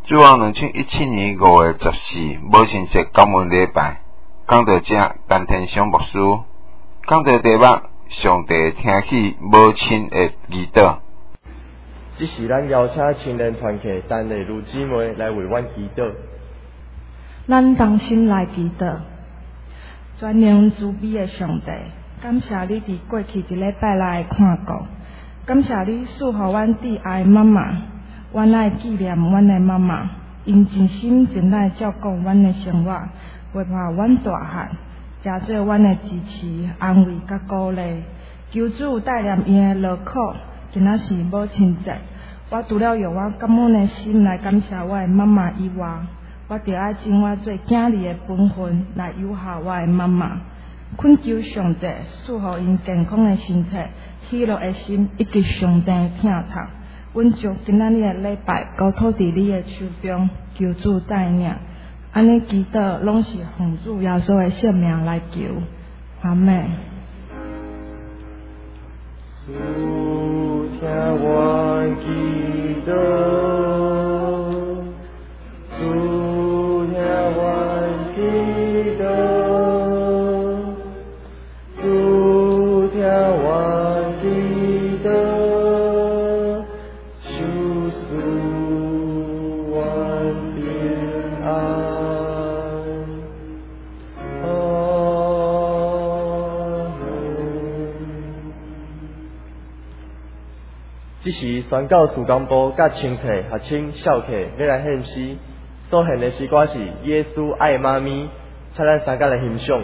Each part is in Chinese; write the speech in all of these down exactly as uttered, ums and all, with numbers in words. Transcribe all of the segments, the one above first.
主往二千一七年五月十四，母亲节感恩礼拜，讲到这，陈天祥牧师讲到题目，上帝听起母亲的祈祷。 这是咱邀请青年团契等的女姊妹来为阮祈祷。 咱同心来祈祷，全能慈悲的上帝，感谢你伫过去一礼拜来的看顾，感谢你赐予阮挚爱的妈妈。阮爱纪念阮的妈妈，因尽心尽力照顾阮的生活，陪伴阮大汉，诚做阮的支持、安慰甲鼓励。求主带念因的劳苦，今仔是母亲节，我除了用我感恩的心来感谢我的妈妈以外，我着爱尽我做囝儿的本分来友孝我的妈妈。恳求上帝赐予因健康的身体、喜乐的心以及上帝的疼痛。阮将今仔日的礼拜交托伫你的手中，求主带领。安尼祈祷拢是奉主耶稣的圣名来求，阿门。 主听阮祈祷，主听阮祈祷，主听阮祈祷。这是宣教事工部甲青客学生少客要来献诗，所献的诗歌是《耶稣爱妈咪》，请咱三甲来欣赏。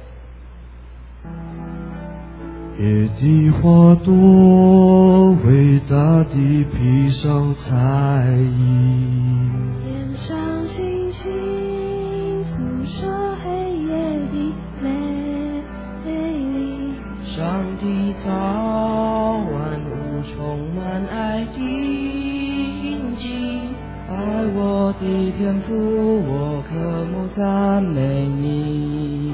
野地花朵，伟大地披上彩衣， 天上星星诉说黑夜的美丽， 上帝造万物充满爱的印记，爱我的天父，我渴慕赞美你。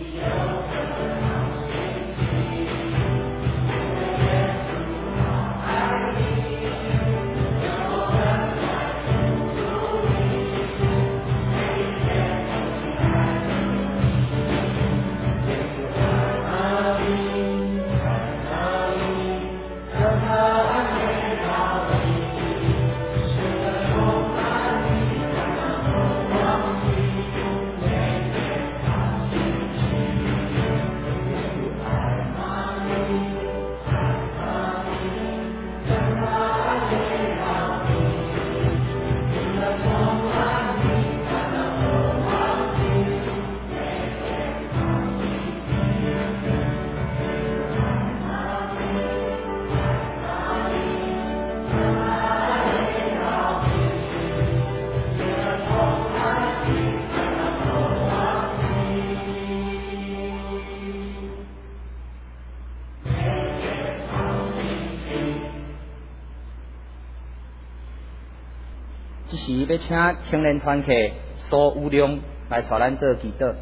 这时要请青年团契苏有良来带咱做祈祷。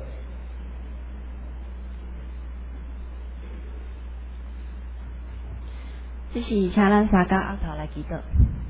这是请咱三甲后头来祈祷。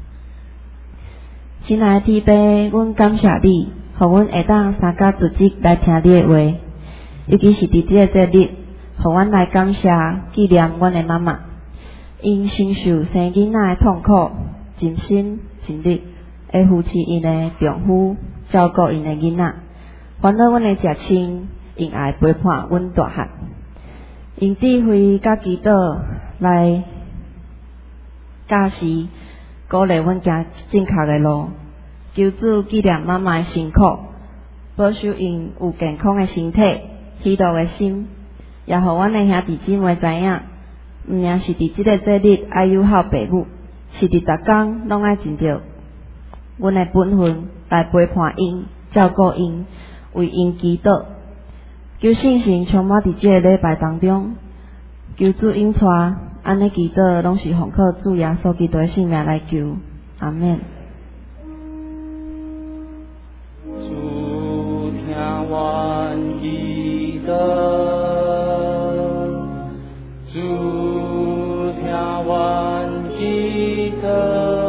亲爱的天父，阮感谢你，互阮会当三甲组织来听你的话，尤其是伫这个节日，互阮来感谢纪念阮的妈妈，因承受生囡仔的痛苦，尽心尽力。会扶持因的丈夫，照顾因的囡仔，烦恼阮的食亲，因爱陪伴阮大汉，因智慧甲祈祷来教示，鼓励阮行正确的路。求主纪念妈妈的辛苦，保守因有健康的身体、喜乐的心，也互阮的兄弟姊妹知影，毋命是伫即个节日爱友好父母，是伫逐工拢爱尽着阮的本分来陪伴因、照顾因、为因祈祷，求圣神充满伫这个礼拜当中，求主应带，安尼祈祷拢是奉靠主耶稣基督的圣名来求，阿免。 主听阮祈祷，主听阮祈祷。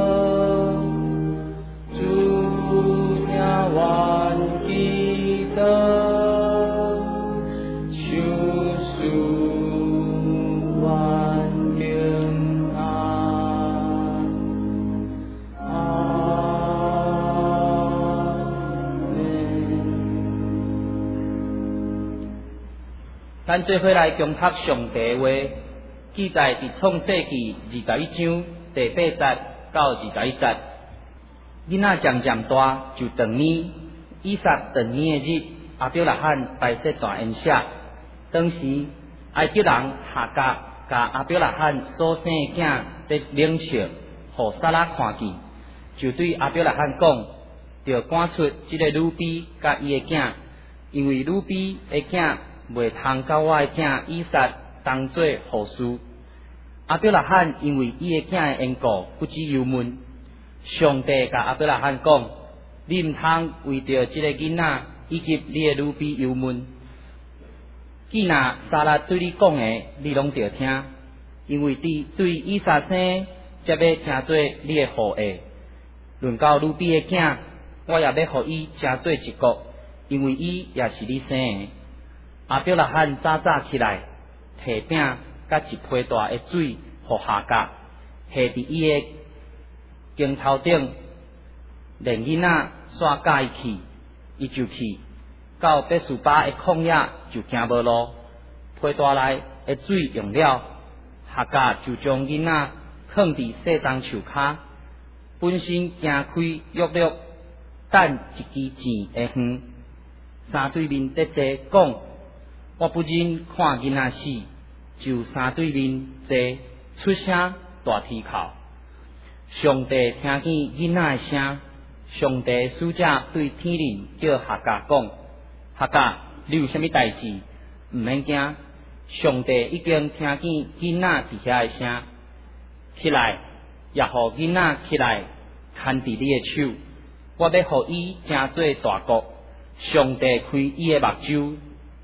咱做伙来共读上帝话，记载伫创世纪二十一章第八节到二十一节。囡仔渐渐大，就长年。以撒长年的日，阿表拉罕摆设大宴席。当时埃及人夏甲甲阿表拉罕所生的囝伫冷笑，互撒拉看见，就对阿表拉罕讲，着赶出即个女婢甲伊的囝，因为女婢的囝袂通甲我的囝以撒当做后嗣。阿表拉罕因为伊的囝的缘故不知忧闷。上帝甲阿表拉罕讲，你毋通为着即个囡仔以及你的女婢忧闷。既若撒拉对你讲的，你拢着听，因为对对以撒生，则要成做你的后裔。论到女婢的囝，我也要互伊成做一国，因为伊也是你生的。阿表拉罕早早起来，摕饼甲一批大的水，互夏甲下伫伊的肩头顶，连囡仔煞甲伊去，伊就去。到别墅巴的旷野就行无路，批大内的水用了，夏甲就将囡仔放伫细丛树骹，本身行开约略，等一支钱的远，三对面得坐讲，我不忍看囡仔死，就三对面坐出声大啼哭。上帝听见囡仔的声，上帝使者对天灵叫夏甲讲：夏甲，你有啥物代志？毋免惊，上帝已经听见囡仔伫遐的声。起来，也互囡仔起来，牵伫你的手，我要互伊成做大国。上帝开伊的目睭，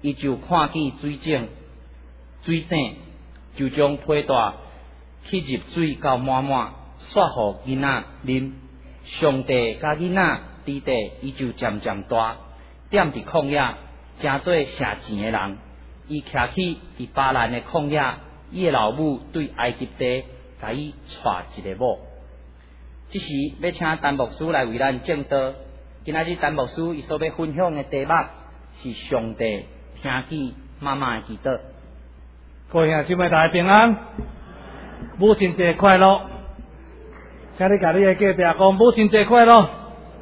伊就看见水井、水井，就将皮带去入水到满满，煞互囡仔啉。上帝甲囡仔伫地，伊就渐渐大，踮伫旷野，诚做剩钱的人。伊徛起伫巴兰的旷野，伊的老母对埃及地，甲伊娶一个某。即时要请陈牧师来为咱证道。今仔日陈牧师伊所要分享的题目是上帝听见妈妈的祈祷。 各位兄姊妹大家平安，母亲节快乐！请你甲你的隔壁讲母亲节快乐。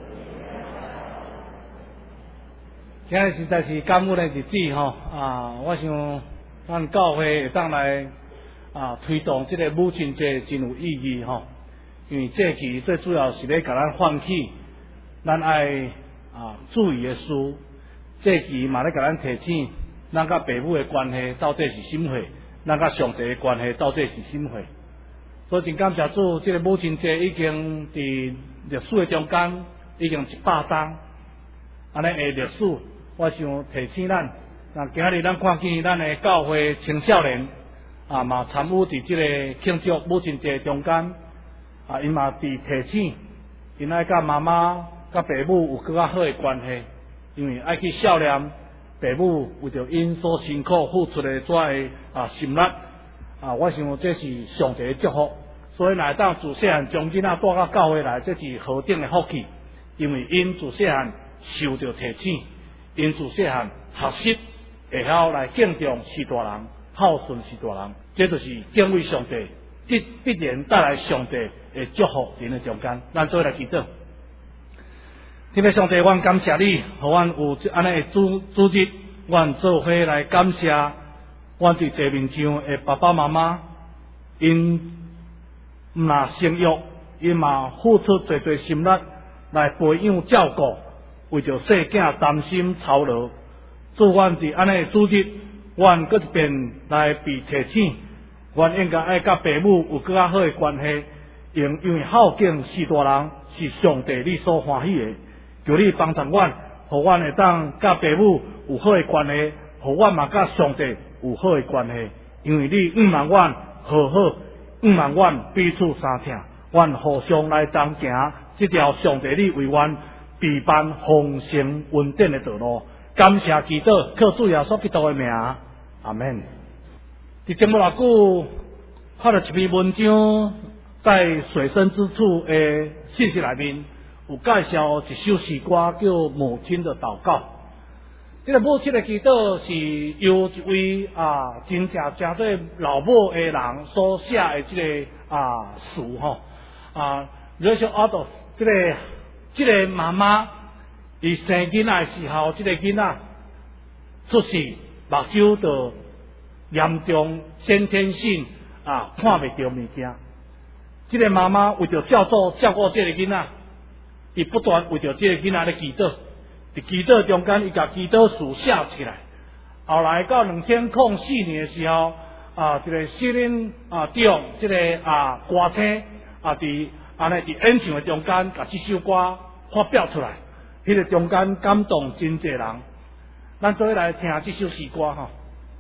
今日实在是感恩的日子吼啊！我想咱教会会当来啊推动这个母亲节真有意义吼，因为这期最主要是咧甲咱唤起咱爱啊注意的事。这期嘛咧甲咱提醒，咱甲父母的关系到底是什么货？咱甲上帝的关系到底是什么货？所以真感谢主，这个母亲节已经伫历史的中间已经一百档，安尼的历史。我想提醒咱，那今日咱看见咱的教会青少年啊，嘛参与伫这个庆祝母亲节中间啊，因嘛伫提醒，因爱甲妈妈、甲父母有更较好的关系，因为爱去孝念父母为着因所辛苦付出的遮个啊心力啊，我想这是上帝的祝福，所以乃当自细汉将囡仔带到教会来，这是何等的福气，因为因自细汉受到提醒。因自细汉学习会晓来敬重是大人，孝顺是大人，这就是敬畏上帝，必必然带来上帝的祝福人的中间。咱做来祈祷，天父上帝，阮感谢你，互阮有安尼的主主日，阮做伙来感谢阮伫地面上的爸爸妈妈，因毋若生育，因嘛付出侪侪心力来培养照顾。为着细囝担心操劳，做阮伫安尼的主日，阮搁一遍来被提醒，阮应该爱甲父母有更较好的关系，因因为孝敬是大人，是上帝你所欢喜的。求你帮助阮，互阮会当甲父母有好的关系，互阮嘛甲上帝有好的关系。因为你毋望阮和好，毋望阮彼此相听，阮互相来同行这条上帝你为阮备办丰盛稳定的道路，感谢祈祷，靠主耶稣基督的名，阿门。伫节目偌久，看到一篇文章，在水深之处的信息里面，有介绍一首诗歌叫《母亲的祷告》。这个母亲的祈祷是由一位啊真正真对老母的人所写的这个啊诗吼啊，热血阿斗这个。这个妈妈，伊生囡仔的时候，这个囡仔出世，目睭就严重先天性啊看袂到物件。这个妈妈为着照顾照顾这个囡仔，伊不断为着这个囡仔咧祈祷，伫祈祷中间，伊甲祈祷书写起来。后来到两千零四年的时候，啊，这个西林啊长这个啊歌星啊伫。安尼伫演唱的中间，甲这首歌发表出来，迄、那个中间感动真侪人。咱做伙来听这首诗歌吼。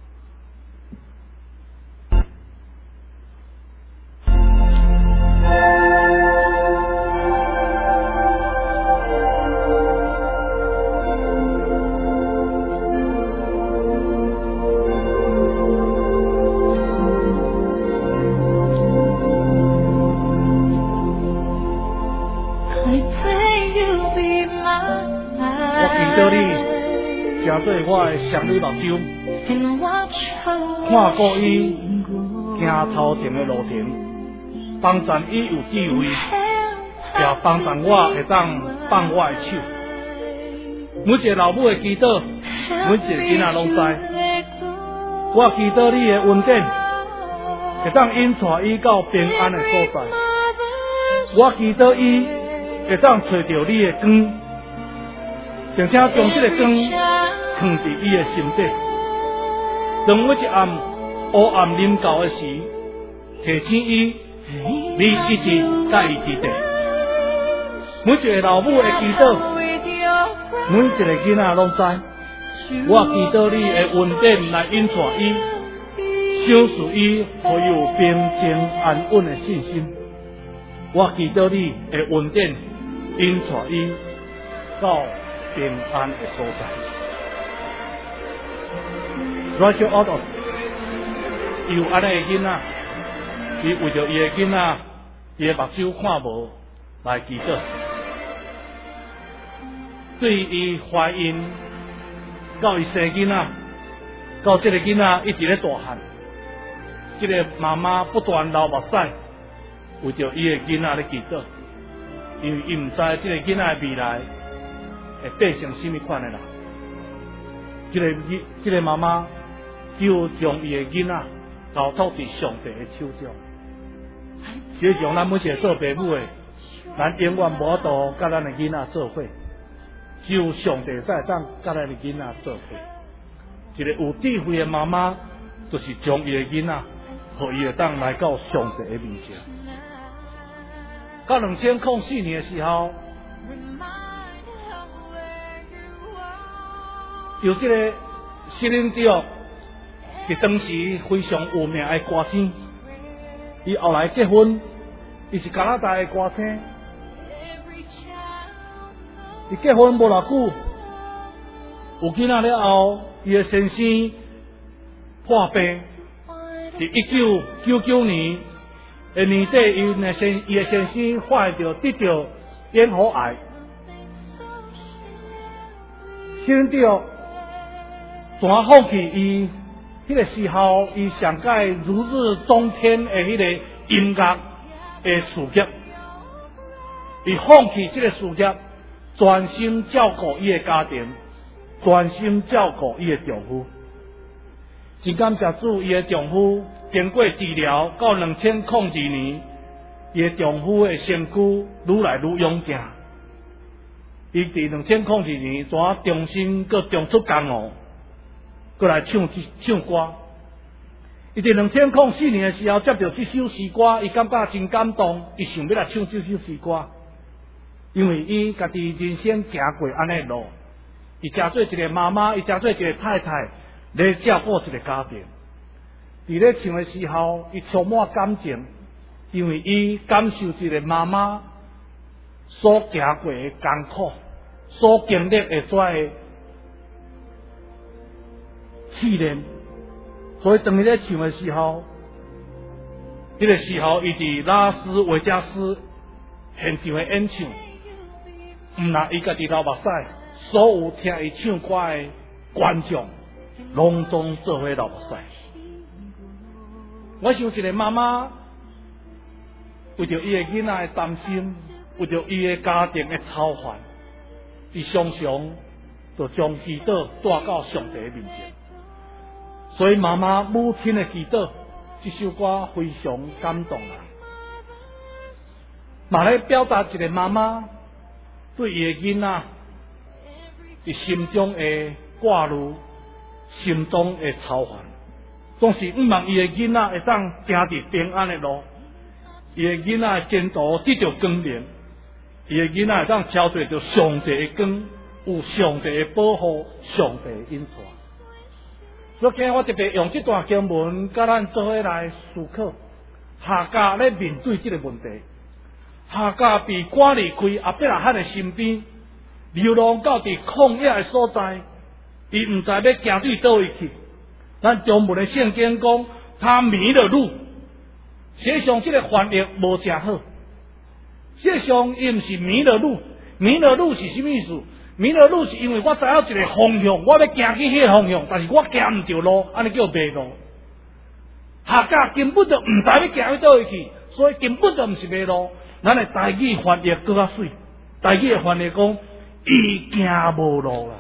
做我的双女目睭，看过伊行头前的路程，帮助伊有智慧，也帮助我会当放我的手。每一个老母的祈祷，每一个囡仔拢知。我祈祷你的恩典，会当引带伊到平安的所在。我祈祷伊会当找到你的光，并且将这个光。藏伫伊的心底，当每一暗黑暗临到的时，提醒伊，你一直在伊之地。每一个老母的祈祷，每一个囡仔拢知， 我祈祷你的恩典来引带伊，赏赐伊会有平静安稳的信心。我祈祷你的恩典引带伊到平安的所在。Right out of， 有安尼的囡仔，伊为着伊的囡仔，伊的目睭看无来祈祷。对伊怀孕到伊生囡仔，到这个囡仔一直咧大汉，这个妈妈不断流目屎，为着伊的囡仔咧祈祷，因为伊唔知这个囡仔的未来会变成什么款的人。这个这个妈妈就将伊的囡仔交托伫上帝的手中。就像咱每一个做父母的，咱永远无法度甲咱的囡仔做伙。只有上帝才会当甲咱的囡仔做伙。一个有智慧的妈妈，就是将伊的囡仔，互伊会当来到上帝的面前。到两千零四年的时候，有这个西林迪伫当时非常有名的歌星，伊后来结婚，伊是加拿大的歌星。伊结婚无偌久，有囡仔了后，伊的先生破病。伫一九九九年的年底，伊的先伊的先生发现到得到咽喉癌。先着全放弃伊迄个时候，伊上届如日中天的迄个音乐的事业，伊放弃这个事业。专心照顾伊的家庭，专心照顾伊的丈夫。真感谢主，伊的丈夫经过治疗，到两千零二年，伊的丈夫的身躯愈来愈勇健。伊伫两千零二年，怎重新搁重出江湖，搁来唱唱歌。伊伫两千零四年的时候接到这首诗歌，伊感觉真感动，伊想要来唱这首诗歌。因为伊家己人生行过安尼路，伊诚做一个妈妈，伊诚做一个太太，来照顾一个家庭。伫咧唱的时候，伊充满感情，因为伊感受一个妈妈所行过的艰苦，所经历的遮个试炼。所以当伊咧唱的时候，这个时候伊伫拉斯维加斯现场的演唱。毋但伊家己流目屎，所有听伊唱歌的观众，拢总做伙流目屎。我想一个妈妈为着伊的囡仔的担心，为着伊的家庭的操烦，伊常常就将祈祷带到上帝的面前。所以妈妈母亲的祈祷，这首歌非常感动人，嘛咧表达一个妈妈。对伊的囡仔，伫心中的挂虑，心中的操烦，总是毋望伊的囡仔会当行伫平安的路，伊的囡仔前途得到光明，伊的囡仔会当超过着上帝的光，有上帝的保护，上帝的引带。所以今日我特别用这段经文，甲咱做伙来思考，下家咧面对这个问题。哈家被赶离开阿伯拉罕的身边，流浪到伫旷野的所在，伊毋知要行对倒位去。咱中文的圣经讲，他迷了路。实际上，这个翻译无正好。实际上，伊毋是迷了路，迷了路是什么意思？迷了路是因为我知影一个方向，我要行去迄个方向，但是我行毋着路，安尼叫迷路。哈家根本就毋知要行去倒位去，所以根本就毋是迷路。咱的台语翻译更较水，台语的翻译讲，伊行无路啦。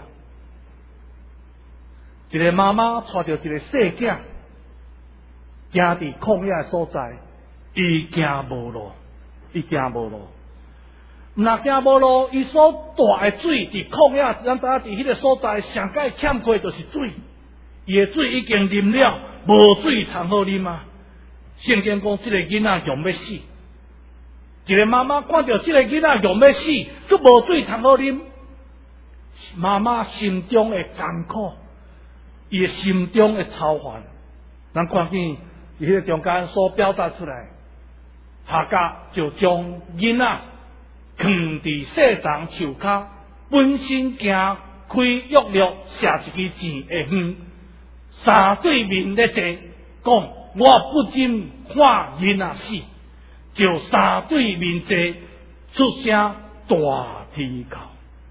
一个妈妈带着一个细囝，行伫旷野的所在，伊行无路，伊行无路。毋若行无路，伊所带的水伫旷野，咱知影伫迄个所在上界欠缺就是水，伊的水已经啉了，无水通好啉啊。圣经讲，这个囡仔用要死。一个妈妈看到这个囡仔用要死，佮无水通好啉， 妈妈心中的艰苦，伊的心中的操烦，咱看见伊迄个中间所表达出来，夏甲就将囡仔放伫细长树骹，本身行开约略下一支钱的远，三对面咧坐，讲我不禁看囡仔死，就三对面坐，出声大啼哭。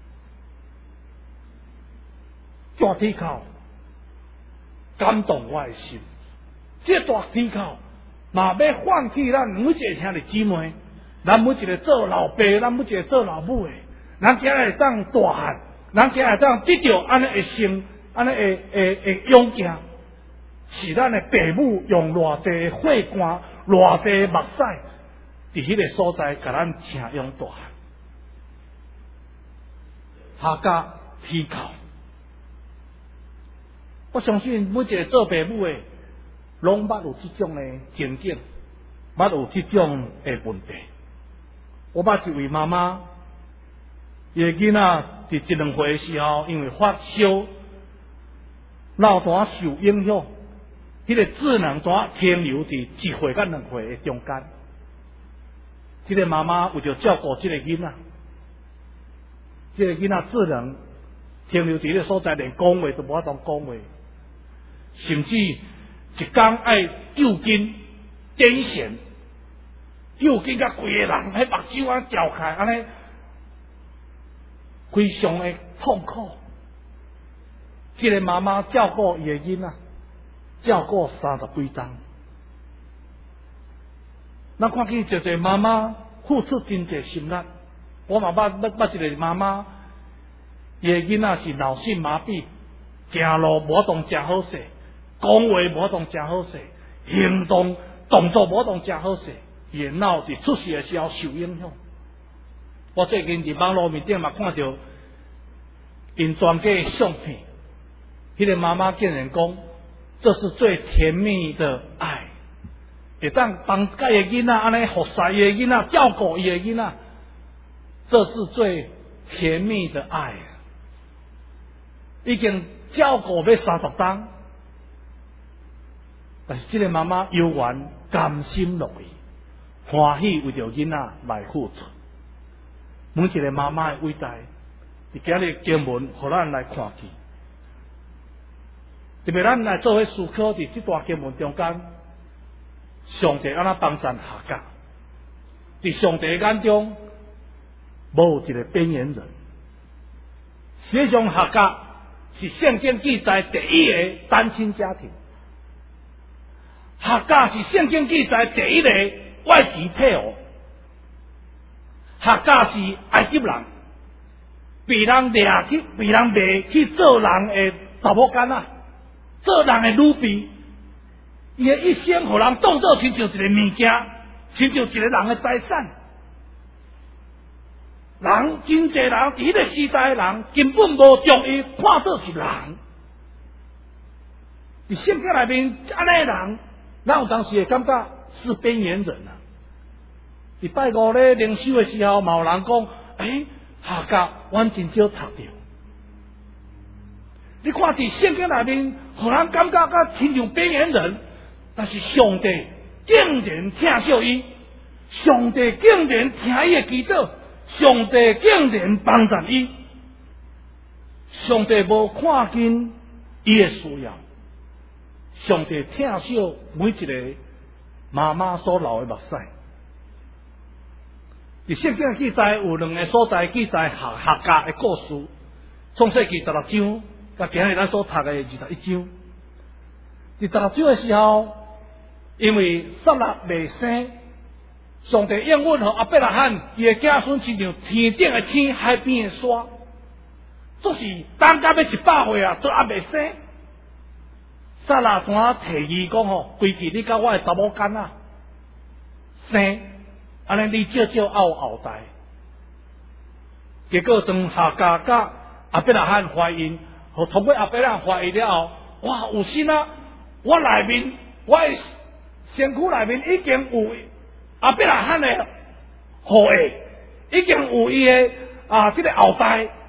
大啼哭感动我的心，这大啼哭嘛要唤起咱每一个兄弟姊妹，咱每一个做老爸，咱每一个做老母的，咱今日会当大汉，咱今日会当得到安尼的生，安尼的的的勇气，是咱的父母用偌济血汗、偌济目屎，伫迄个所在，甲咱请养大汉。夏甲啼哭。我相信每一个做父母的，拢捌有这种的情景，捌有这种的问题。我捌一位妈妈，伊个囡仔伫一两岁的时候，因为发烧、脑袋受影响，迄、那个智能怎停留伫一岁甲两岁的中间。这个妈妈为着照顾这个囡仔，这个囡仔智能停留伫迄个所在，连讲话都无法当讲话。甚至一天爱救筋、癫痫，救筋甲规个人迄目睭啊掉开，安尼非常的痛苦。这个妈妈照顾伊个囡仔，照顾三十几钟。咱看见一个妈妈付出真侪心力，我嘛捌捌捌一个妈妈，伊个囡仔是脑性麻痹，行路无当真好势。讲话无当真好势，行动动作无当真好势，伊个脑伫出事的时候受影响。我最近伫网络面顶嘛看到因全家的相片，迄、那个妈妈竟然讲，这是最甜蜜的爱，会当帮家的囡仔安尼服侍伊的囡仔，照顾伊的囡仔，这是最甜蜜的爱。已经照顾要三十天。但是这个妈妈悠然甘心乐意，欢喜为着囡仔来付出。每一个妈妈的伟大，伫今日经文，互咱来看见。特别咱来做伙思考，伫这段经文中间，上帝安怎帮助夏甲？伫上帝眼中，无一个边缘人。实际上，夏甲是圣经记载第一个单亲家庭。夏甲是圣经记载第一个外籍配偶，夏甲是埃及人，被人掠去，被人卖去做人的查某囡仔，做人的女婢，伊的一生互人当作亲像一个物件，亲像一个人的财产。人真侪人伫迄个时代的人根本无将伊看作是人，伫圣经内面安尼人。咱有当时会感觉是边缘人啊！伫拜五咧灵修的时候，嘛有人讲：诶，夏甲阮真少读到。你看伫圣经内面，互人感觉甲亲像边缘人，但是上帝竟然疼惜伊，上帝竟然听伊的祈祷，上帝竟然帮助伊，上帝无看见伊的需要。上帝疼惜每一个妈妈所流的目屎。伫圣经记载有两个所在记载夏夏甲的故事，创世纪十六章，甲今日咱所读的二十一章。伫十六章的时候，因为撒拉未生，上帝应允和亚伯拉罕伊的子孙亲像天顶的星、海边的沙，总是等到要一百岁啊，都还未生。撒拉怎啊提议讲吼，规矩你甲我的查某囡仔生，安尼你少少还有后代。结果当夏甲甲亚伯拉罕怀孕，和通过亚伯拉罕怀孕了后，哇，有心啊！我内面我的身躯内面已经有亚伯拉罕的后裔，已经有伊的啊这个后代。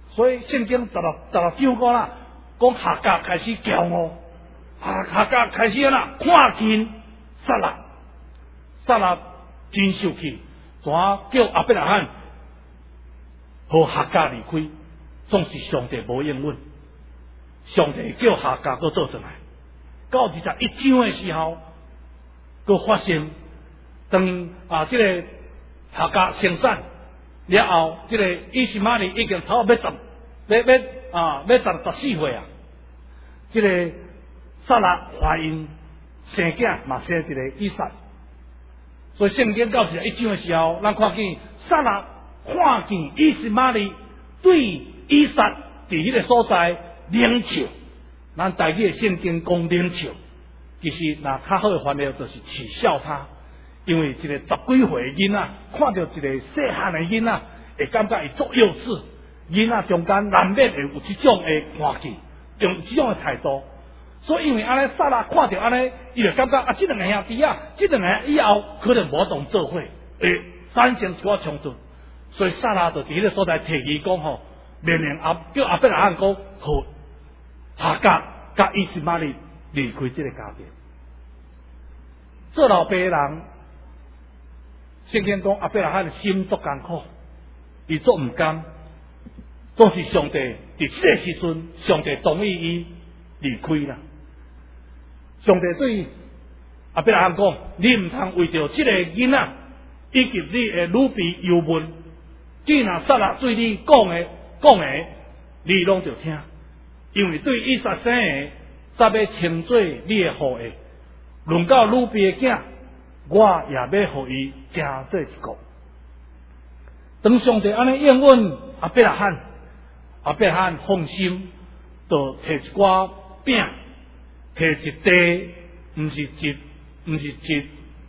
所以圣经十六十六章讲啦，讲夏甲开始骄傲，夏夏甲开始啦看见撒拉，撒拉真受气，怎叫阿伯拉罕和夏甲离开？总是上帝无应允，上帝叫夏甲搁倒转来。到二十一章的时候，搁发生，当啊这个夏甲生产了后，这个以实玛利已经差不多要十，要要啊要十十四岁啊。这个撒拉怀孕生囝，嘛生一个以撒。所以圣经到二十一章的时候，咱看见撒拉看见以实玛利对以撒伫迄个所在领笑。咱台语的圣经讲领笑，其实那较好的翻译就是耻笑他，因为一个十几岁的囡仔看到一个细汉的囡仔，会感觉伊足幼稚，囡仔中间难免会有这种的看见，用这种的态度。所以因为安尼撒拉看到安尼，伊就感觉啊，这两个兄弟啊，这两个以后可能无同做伙，会产生一寡冲突。所以撒拉就伫迄个所在提议讲吼，命令阿叫阿伯拉罕讲好。夏甲甲以实玛利离开这个家庭，做老爸的人，圣经讲阿伯拉罕的心足艰苦，伊足唔甘，总是上帝伫这个时阵，上帝同意伊离开啦。上帝对阿伯拉罕讲：你唔通为着这个囡仔以及你的女婢忧闷，既然撒拉对你讲的讲的，你拢着听。因为对以撒生的，则要称做你的后裔；论到女婢的囝，我也要互伊加做一个。当上帝安尼应允阿伯拉罕，阿伯拉罕放心，就摕一寡饼，摕一地，毋是一，毋是一，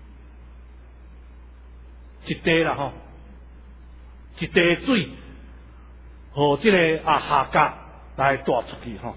一地啦吼，一地水，和这个啊夏甲来带出去吼。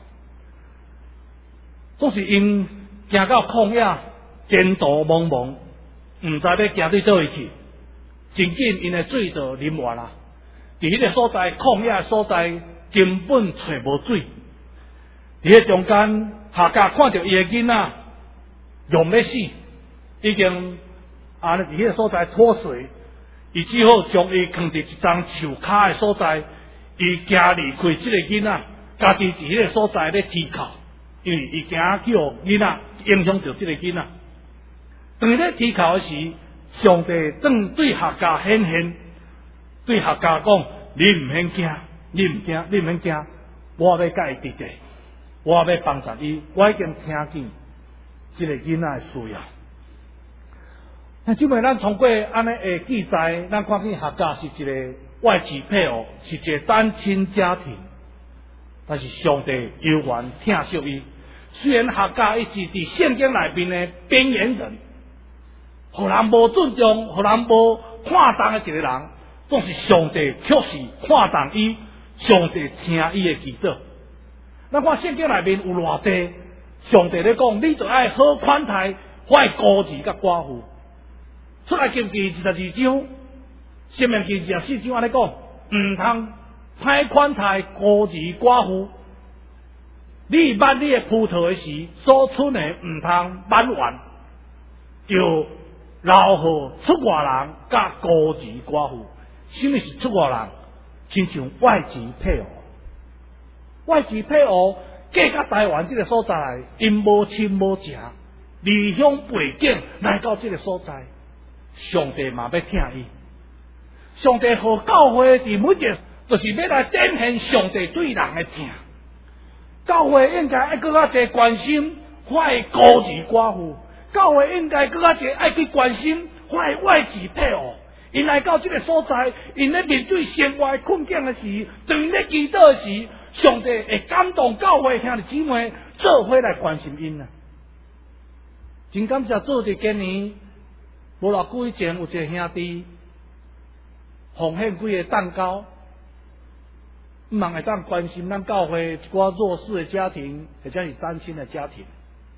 总是因行到旷野，前途茫茫，毋知要行对倒位去，真紧因的水就啉完啦。伫迄个所在旷野所在，根本找无水。伫迄中间，夏甲看到伊的囡仔用要死，已经啊伫迄个所在脱水，伊只好将伊放伫一张树骹的所在，伊行离开即个囡仔，家己伫迄个所在咧祈靠。因为伊惊叫囡仔影响到这个囡仔，当伊咧祈求时，上帝正对夏甲显现，对夏甲讲：你唔免惊，你唔惊，你唔免惊，我要甲伊伫地，我要帮助伊，我已经听见这个囡仔的需要。那即摆咱通过安尼的记载，咱看见夏甲是一个外籍配偶，是一个单亲家庭，但是上帝犹原疼惜伊。虽然夏甲伊是伫圣经内面的边缘人，互人无尊重，互人无看重的一个人，总是上帝确实看重伊，上帝听伊的祈祷。咱看圣经内面有偌济，上帝咧讲，你就爱好款待坏孤儿甲寡妇。出来经记二十二章，申命记二十四章安尼讲，毋通歹款待孤儿寡妇。你捌你的葡萄的时，所出的毋通挽完，就留互出外人甲孤儿寡妇。什么是出外人？亲像外籍配偶。外籍配偶嫁到台湾这个所在，因无亲无情，离乡背景来到这个所在，上帝嘛要听伊。上帝和教会伫每日，就是要来展现上帝对人的疼。教会应该爱更加侪关心坏孤儿寡妇，教会应该更加侪爱去关心坏外籍配偶。因来到这个所在，因咧面对生活困境的时，当因咧祈祷的时，上帝会感动教会兄弟姊妹做伙来关心因啊！真感谢做伫今年无偌久以前有一个兄弟奉献几个蛋糕。毋通会当关心咱教会一寡弱势的家庭，或者是单亲的家庭。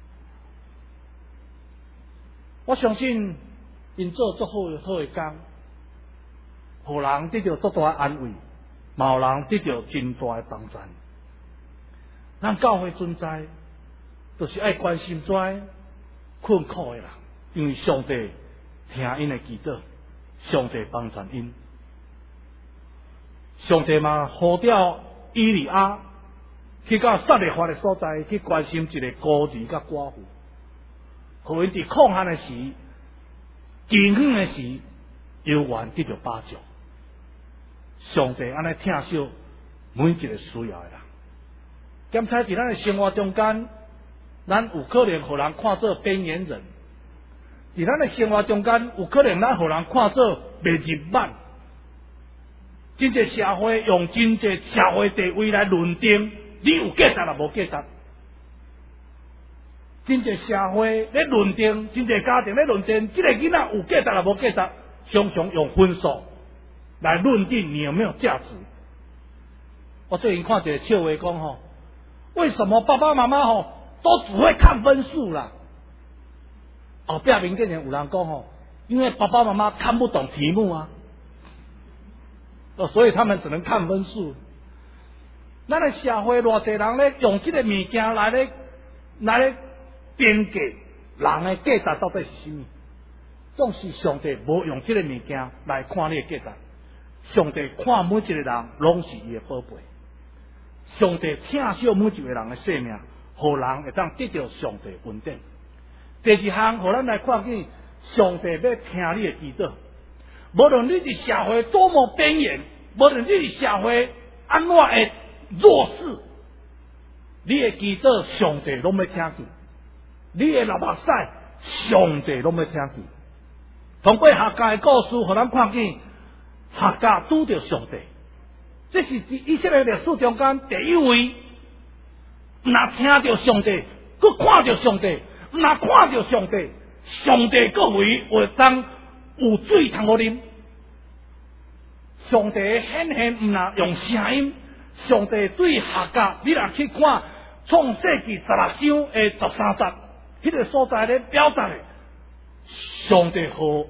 我相信因做足好好的工，互人得到足大安慰。 嘛有人得到真大诶帮助。咱教会存在，就是爱关心这困苦诶人，因为上帝听因诶祈祷，上帝帮助因。上帝嘛呼召以利亚去到撒勒法诶所在，去关心一个孤儿甲寡妇，互因伫抗旱诶时、饥荒诶时，有缘得到帮助。上帝安尼疼惜每一个需要诶人。检查伫咱诶生活中间，咱有可能互人看作边缘人；伫咱诶生活中间，有可能咱互人看作袂入眼。真济社会用真济社会地位来论定，你有价值也无价值。真济社会咧论定，真济家庭咧论定，即个囡仔有价值也无价值，常常用分数来论定你有没有价值。我最近看一个笑话讲吼，为什么爸爸妈妈吼都只会看分数啦？后壁面竟然有人讲吼，因为爸爸妈妈看不懂题目啊。哦，所以他们只能看分数。咱的社会偌济人咧用这个物件来咧来咧边界人的价值到底是什么？总是上帝无用这个物件来看你的价值。上帝看每一个人拢是伊的宝贝。上帝疼惜每一个人的生命，互人会当得到上帝恩典。第二项，互咱来看见上帝要听你的祈祷。无论你伫社会多么边缘，无论你伫社会安怎会弱势，你的祈祷上帝拢要听见，你的流目屎上帝拢要听见。通过客家的故事，互咱看见客家拄着上帝，这是伫以色列历史中间第一位，毋若听着上帝，佮看着上帝，毋若看着上帝，上帝佮为会当有水通好啉。上帝显现毋若用声音，上帝对客家，你若去看创世纪十六章的十三节，迄个所在咧表达的，上帝和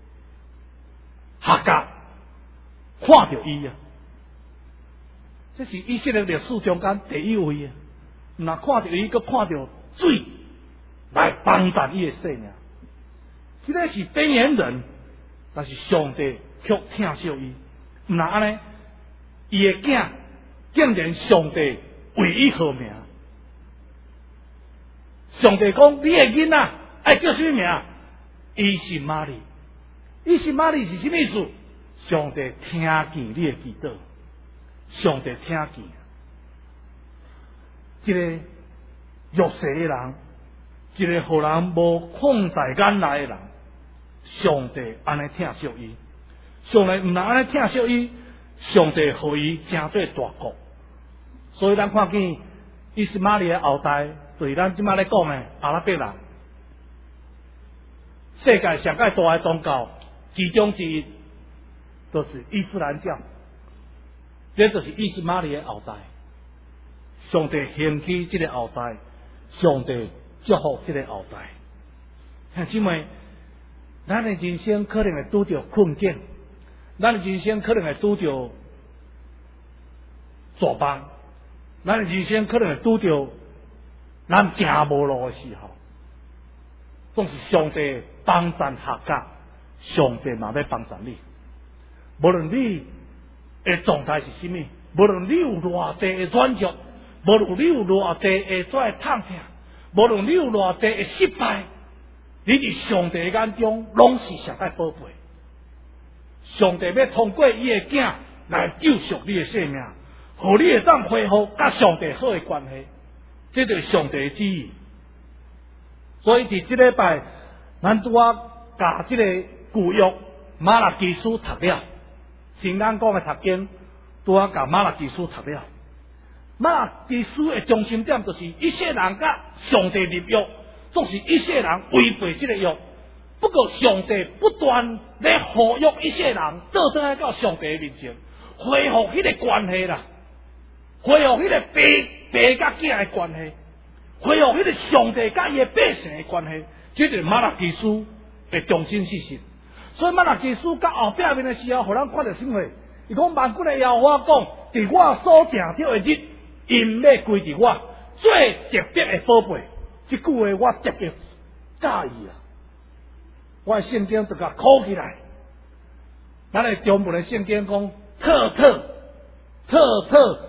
客家看着伊啊，这是以色列历史中间第一位啊，毋若看着伊，佮看着水来帮助伊的生命。这个是边缘人，但是上帝却疼惜伊。毋若安尼，伊的囝竟然上帝为伊号名。上帝讲：你的囡仔爱叫什么名？伊是玛利。伊是玛利是什么意思？上帝听见你的祈祷，上帝听见。一个弱势的人，一个互人无放在眼内的人，上帝安尼疼惜伊。上帝毋能安尼疼惜伊，上帝互伊成做大国。所以咱看见伊斯玛利的后代，就是咱即摆咧讲的阿拉伯人，世界上界大的宗教其中之一，就是伊斯兰教。这就是伊斯玛利的后代。上帝兴起这个后代，上帝祝福这个后代。兄姊妹，咱的人生可能会拄着困境。咱的人生可能会拄着绝望，咱的人生可能会拄着咱行无路的时候，总是上帝帮助客家，上帝嘛要帮助你。无论你的状态是什么，无论你有偌济的软弱，无论你有偌济的做的痛痛，无论你有偌济的失败，你伫上帝眼中拢是上界宝贝。上帝要通过伊的囝来救赎你的生命，互你会当恢复甲上帝好的关系，这就是上帝的旨意。所以伫即礼拜，咱拄啊甲即个旧约马拉基书读了，先咱讲的读经，拄啊甲马拉基书读了。马拉基书的中心点就是一些人甲上帝立约，总是一些人违背即个约。不过上帝不断咧呼吁一些人倒转来到上帝的面前，恢复迄个关系啦，恢复迄个爸爸甲囝的关系，恢复迄个上帝甲伊的百姓的关系，这就是马拉基书的中心事实。所以马拉基书到后壁面的时候，互咱看到什么？ 伊讲万军的耶和华讲，伫我所定着的日，因要归伫我最特别的宝贝。这句话我特别介意啊！我的圣经就甲考起来。咱的中文的圣经讲，特特特特，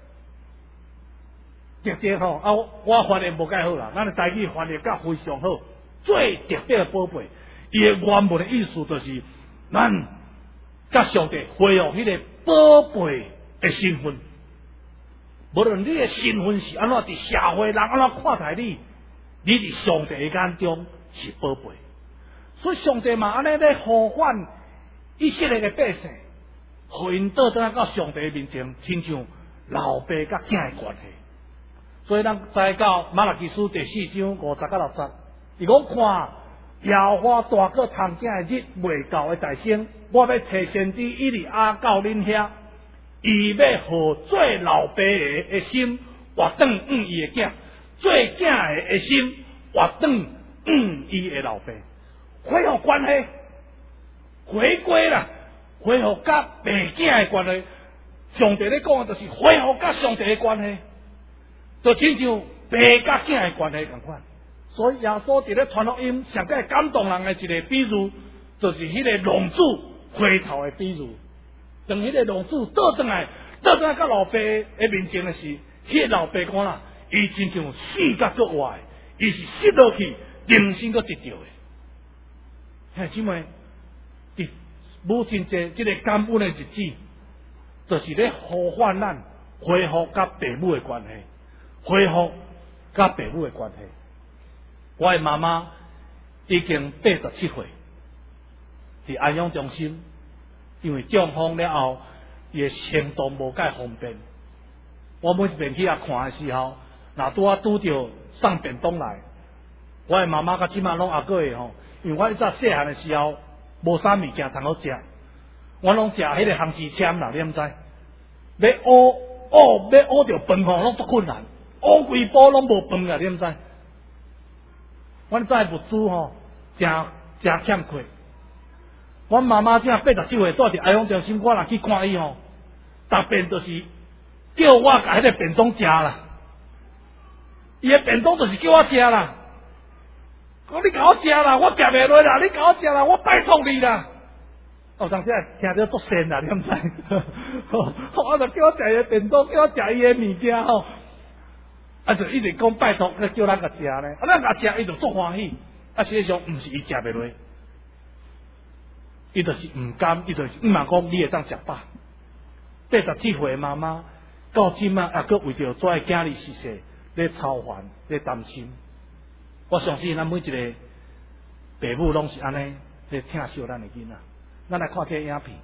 特别吼啊！我翻译无介好啦，咱的台语翻译甲非常好，最特别的宝贝。伊的原文的意思就是，咱甲上帝恢复迄个宝贝的身份。无论你的身份是安怎，伫社会人安怎看待你，你伫上帝的眼中是宝贝。所以上帝嘛安尼咧呼唤以色列的百姓，互因倒转到上帝面前，亲像老爸甲囝的关系。所以咱知到马拉基书第四章五十到六十，伊讲看耶和华大过参囝的日未到的大声，我要找先知以利亚到恁遐，伊要互做老爸的的心活转嗯伊的囝，做囝的的心活转嗯伊的老爸，恢复关系，回归啦，恢复甲爸囝的关系。上帝咧讲的就是恢复甲上帝的关系，就亲像爸甲囝的关系同款。所以耶稣伫咧传福音上界感动人的一个比喻，就是迄个浪子回头的比喻。当迄个浪子倒转来，倒转来到老爸的面前的时，迄个老爸讲啦，伊亲像死甲搁活的，伊是失落去，人生搁得到的。兄姊妹，伫母亲节这个感恩的日子，就是咧呼唤咱恢复甲父母的关系，恢复甲父母的关系。我的妈妈已经八十七岁，伫安养中心，因为中风了后，伊的行动无介方便。我每一遍去遐看的时候，若拄啊拄着送便当来，我的妈妈甲即马拢阿个的吼，因为我一早细汉的时候无啥物件通好食，我拢食迄个红薯签啦，你毋知？要熬熬要熬着饭吼，拢足困难，熬规煲拢无饭啊，你毋知？阮早物资吼，真真欠缺。阮妈妈正八十七岁住伫安养中心，我若去看伊吼，逐遍就是叫我甲迄个便当食啦。伊个便当就是叫我食啦。讲你甲我食啦，我食袂落啦，你甲我食啦，我拜托你啦。哦，当时听着足神啦，你毋知？我就叫我食伊个便当，叫我食伊个物件吼。啊，就一直讲拜托，叫咱甲食咧，啊，咱甲食，伊就足欢喜。啊，实际上毋是伊食袂落，伊就是毋甘，伊就是毋嘛讲你会当食饱。八十七岁妈妈到即马也阁为着做个囝儿逝世咧操烦咧担心。我相信咱每一个父母拢是安尼咧疼惜咱的囡仔。咱来看这个影片，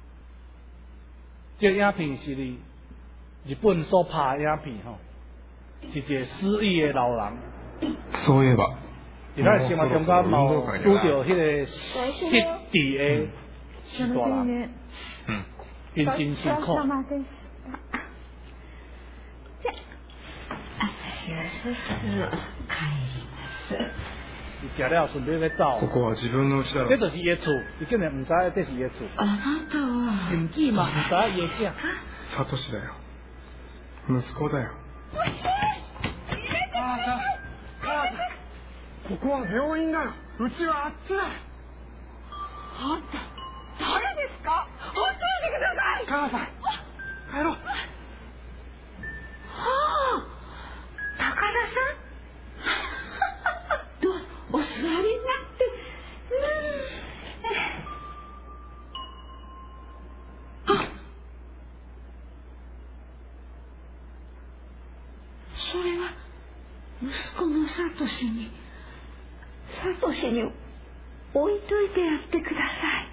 这个影片是哩日本所拍的影片吼。是一个失忆的老人。 そういえば， 伫咱生活中间嘛拄着迄个失智的许大人，嗯，因真辛苦。伊食了顺便要走。 ここは自分の家だろ。 这就是伊的厝，伊竟然唔知这是伊的厝。 あなたは。 甚至嘛唔知伊的囝。 サトシだよ。息子だよ。母さん、母さん、ここは病院だよ。うちはあっちだ。 あんた、誰ですか？教えてください。 母さん、帰ろう。はあ、高田さんどうぞ、お座りになって。うん、あ、それは息子のサトシにサトシに置いといてやってください。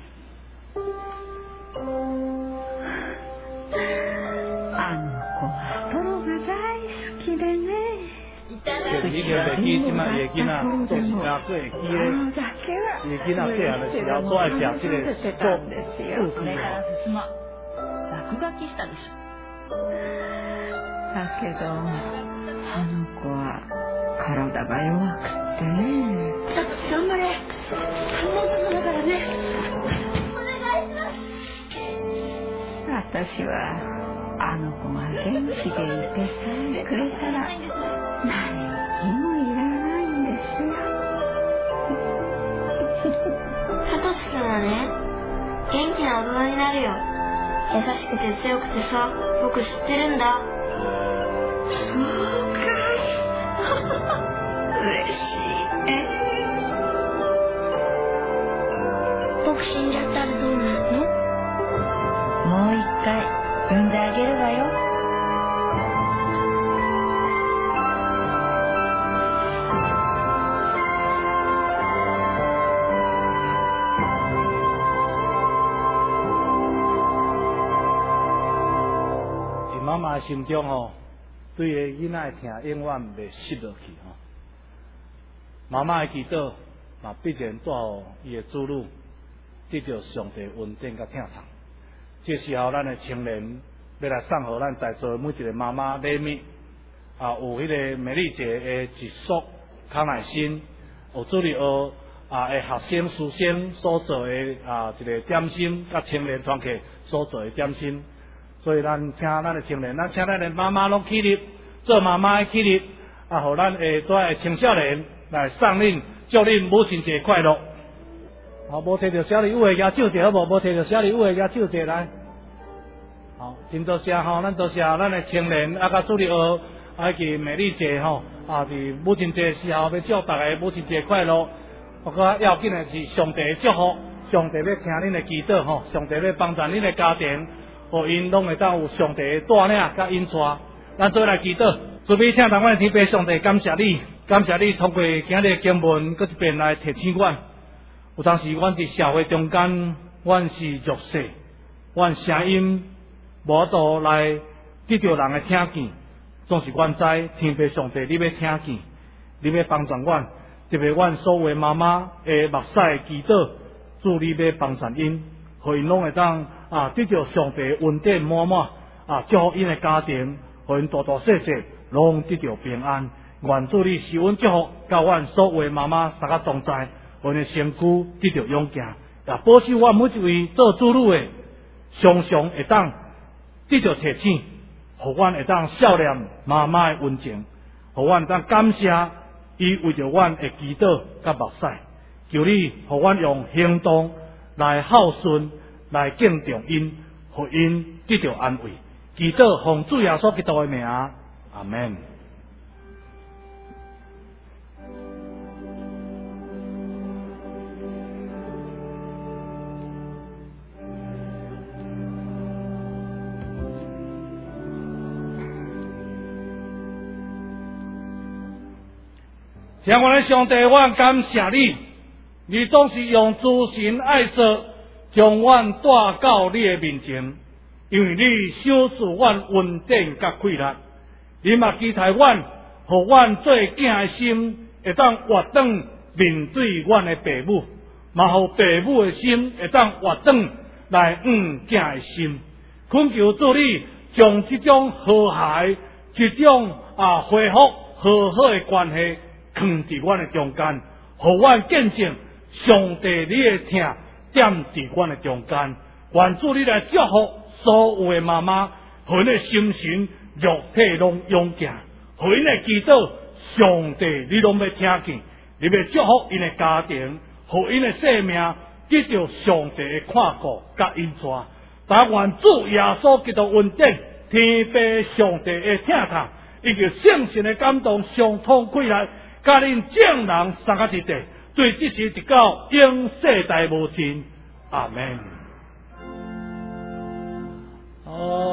あの子はトロが大好きでね。 你就袂记即摆伊个囡仔做是哪做会记咧？伊个囡仔细汉的时候都爱食即个做素食。 落書きしたでしょ。だけどあの子は体が弱くってね。だって頑張れ。もうすぐだからね。お願いします。 私はあの子が元気でいてさえくれたら何にもいらないんですよ。 サトシ君はね、元気な大人になるよ。優しくて強くてさ、僕知ってるんだ。 そうかい嬉しいね。 僕死んじゃったらどうなるの？ もう一回産んであげるわよ。 伫妈妈心中吼，对个囡仔听永远袂失落去吼。妈妈的祈祷，嘛必然带予伊的子女得到上帝恩典甲疼痛。这时候，咱的青年要来送互咱在座每一个妈妈礼物，啊，有迄个美丽姐的一束康乃馨，有主日学啊的学生师生所做的啊一个点心，甲青年团契所做的点心。所以，咱请咱的青年，咱请咱的妈妈拢起立，做妈妈的起立，啊，互咱下蹛的青少年来送恁，祝恁母亲节快乐。好，无摕到小礼物的举手者好无？无摕到小礼物的举手者来。好，真多谢吼，咱多谢咱的青年啊，甲主日学啊，及美丽节吼啊，伫母亲节时候要祝大家母亲节快乐。不过要紧的是上帝的祝福，上帝要听恁的祈祷吼，上帝要帮助恁的家庭，互因拢会当有上帝的带领甲引带。咱做来祈祷，准备请咱的天父上帝感谢你，感谢你通过今日的经文，搁一遍来提醒阮。有当时，阮伫社会中间，阮是弱势，阮声音无度来得到人的听见，总是阮知天父上帝你要听见，你要帮助阮，特别阮所有妈妈的目屎祈祷，主你要帮助因，互因拢会当啊得到上帝恩典满满啊，祝福因的家庭，互因大大细细拢得到平安。愿主你施恩祝福，甲阮所有的妈妈三个同在。阮的身躯得到勇健，也保守我每一位做主女的，常常会当得到提醒，互阮会当笑念妈妈的温情，互阮会当感谢伊为着阮的祈祷甲目屎，求你互阮用行动来孝顺，来敬重因，互因得到安慰。祈祷奉主耶稣基督的名，阿门。天父的上帝，我感谢你，你总是用诸神爱色将阮带到你的面前，因为你赏赐阮恩典甲快乐，你嘛期待阮，互阮做囝的心会当活转面对阮的父母，嘛互父母的心会当活转来养囝的心。恳求主你将这种和諧、这种啊恢复和好的关系。放伫阮的中间，互阮见证上帝你的疼点伫阮的中间。愿主你来祝福所有的妈妈，互因的心神、肉体拢勇健，互因的祈祷，上帝你拢要听见，你要祝福因的家庭，互因的生命得到上帝的看顾甲引带。但愿主耶稣基督恩典、天父上帝的疼痛，以及圣神的感动，相通开来。甲恁众人三个伫地，对这时直到永世代无尽，阿门。哦。